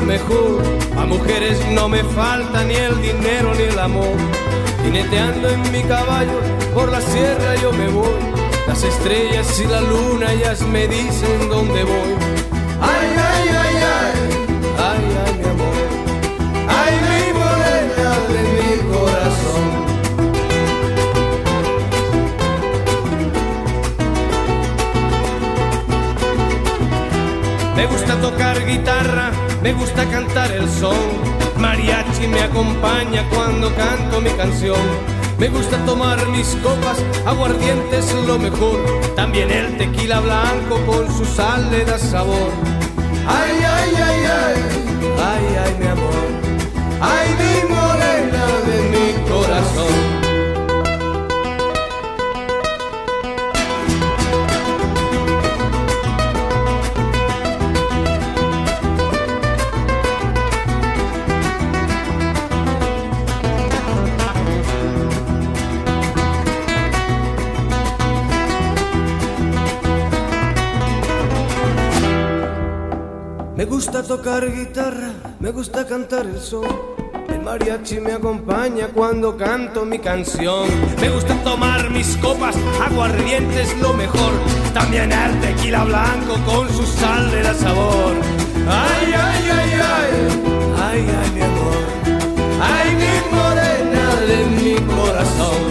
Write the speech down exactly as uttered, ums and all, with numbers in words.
mejor. A mujeres no me falta ni el dinero ni el amor. Jineteando en mi caballo por la sierra yo me voy. Las estrellas y la luna ellas me dicen dónde voy. Ay, ay, ay, ay, ay, ay, mi amor. Ay, mi morena de mi corazón. Me gusta tocar guitarra, me gusta cantar el son. Mariachi me acompaña cuando canto mi canción. Me gusta tomar mis copas, aguardiente es lo mejor. También el tequila blanco con su sal le da sabor. Ay, ay, ay, ay, ay, ay, mi amor. Ay, mi morena de mi corazón. Me gusta tocar guitarra, me gusta cantar el son. El mariachi me acompaña cuando canto mi canción. Me gusta tomar mis copas, aguardiente es lo mejor. También el tequila blanco con su sal le da sabor. Ay, ay, ay, ay, ay, ay, mi amor. Ay, mi morena de mi corazón.